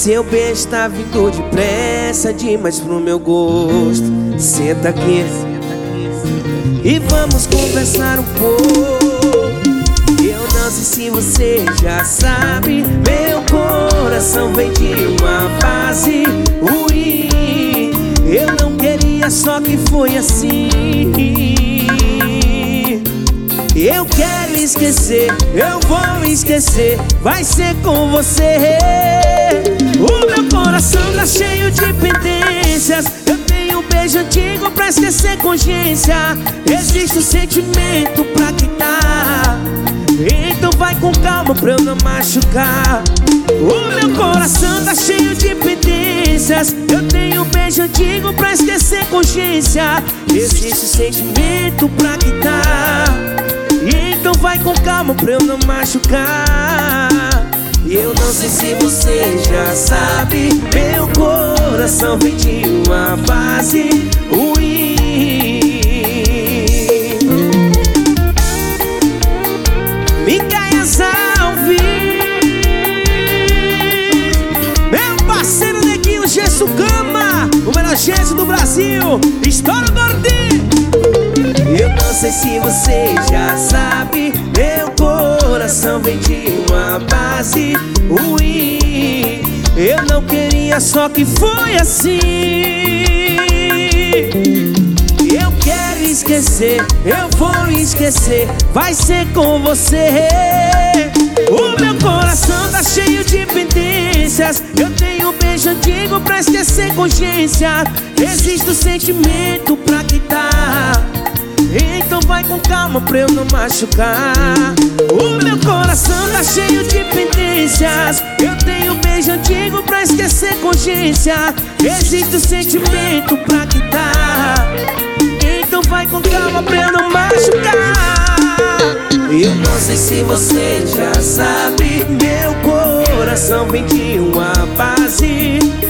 Seu beijo tá vindo depressa demais pro meu gosto. Senta aqui e vamos conversar um pouco. Eu não sei se você já sabe, meu coração vem de uma fase ruim. Eu não queria, só que foi assim. Eu quero esquecer, eu vou esquecer, vai ser com você. O meu coração tá cheio de pendências. Eu tenho um beijo antigo pra esquecer com urgência. Existe um sentimento pra quitar, então vai com calma pra eu não machucar. O meu coração tá cheio de pendências. Eu tenho um beijo antigo pra esquecer com urgência. Existe um sentimento pra quitar, então vai com calma pra eu não machucar. E eu não sei se você já sabe, meu coração vem de uma fase ruim. Micaia Salve, meu parceiro Neguinho Gesso Gama, o melhor gesso do Brasil, estoura gordinho. Eu não sei se você já sabe, meu coração vem de uma base ruim. Eu não queria, só que foi assim. Eu quero esquecer, eu vou esquecer, vai ser com você. O meu coração tá cheio de pendências. Eu tenho um beijo antigo pra esquecer com urgência. Existe um sentimento pra quitar, então vai com calma pra eu não machucar. O meu coração tá cheio de pendências. Eu tenho um beijo antigo pra esquecer com urgência. Existe um sentimento pra quitar, então vai com calma pra eu não machucar. Eu não sei se você já sabe, meu coração vem de uma base